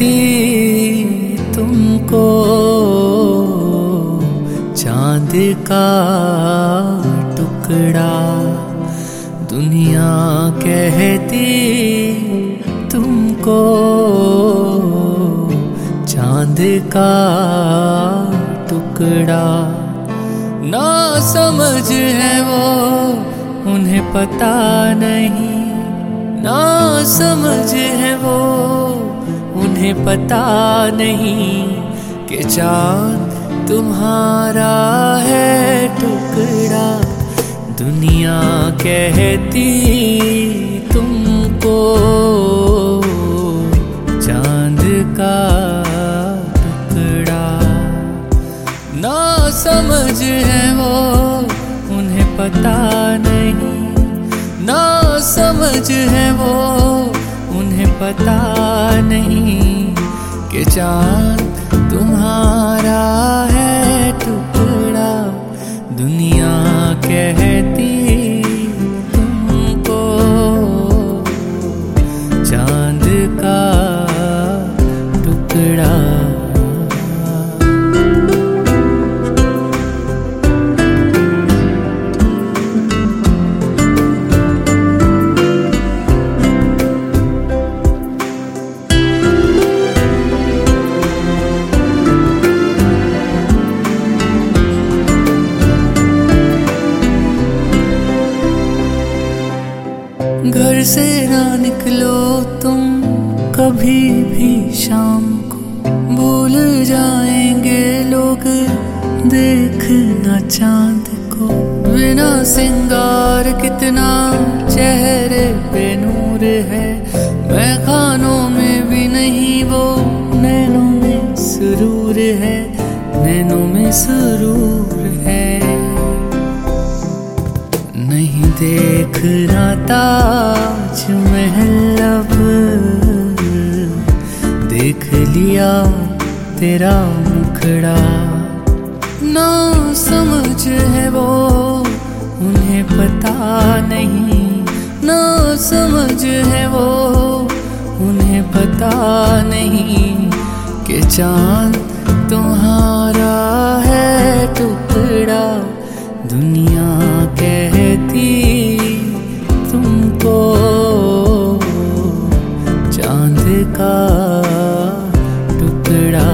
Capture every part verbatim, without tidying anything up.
कहती तुमको चांद का टुकड़ा, दुनिया कहती तुमको चांद का टुकड़ा। ना समझ है वो उन्हें पता नहीं, ना समझ है वो उन्हें पता नहीं कि चाँद तुम्हारा है टुकड़ा। दुनिया कहती तुमको चांद का टुकड़ा। ना समझ है वो उन्हें पता नहीं, ना समझ है वो उन्हें पता नहीं कि चाँद तुम्हारा है टुकड़ा। दुनिया कहती तुमको चाँद का टुकड़ा। घर से ना निकलो तुम कभी भी शाम को, भूल जाएंगे लोग देखना चांद को। बिना सिंगार कितना चेहरे पे नूर है, मैं खानों में भी नहीं वो नैनों में सुरूर है, नैनों में सुरूर है। नहीं देखना ताज महल अब देख लिया तेरा मुखड़ा। ना समझ है वो उन्हें पता नहीं, ना समझ है वो उन्हें पता नहीं कि चाँद तुम्हारा है टुकड़ा। दुनिया कहती तुमको चांद का टुकड़ा।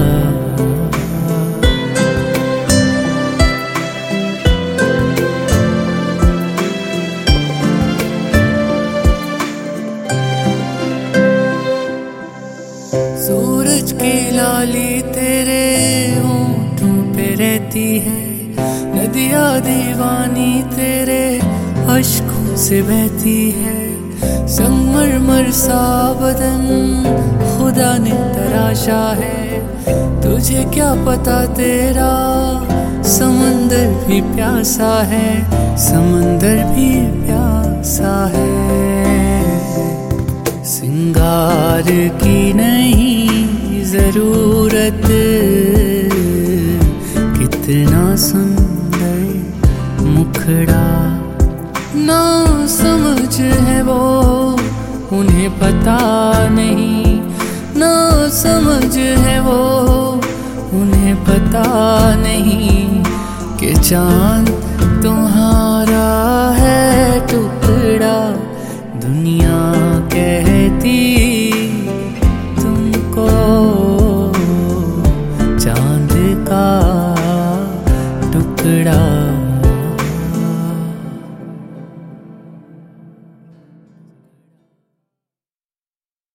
सूरज की लाली तेरे होठों पे रहती है, नदियाँ दीवानी तेरे अश्कों से बहती है। संगमरमर सा बदन खुदा ने तराशा है, तुझे क्या पता तेरा समंदर भी प्यासा है, समंदर भी प्यासा है। सिंगार की नहीं जरूरत, कितना सुंदर मुखड़ा। ना समझ है वो उन्हें पता नहीं, ना समझ है वो उन्हें पता नहीं कि चाँद तुम्हारा है टुकड़ा। दुनिया कहती तुमको चाँद का टुकड़ा।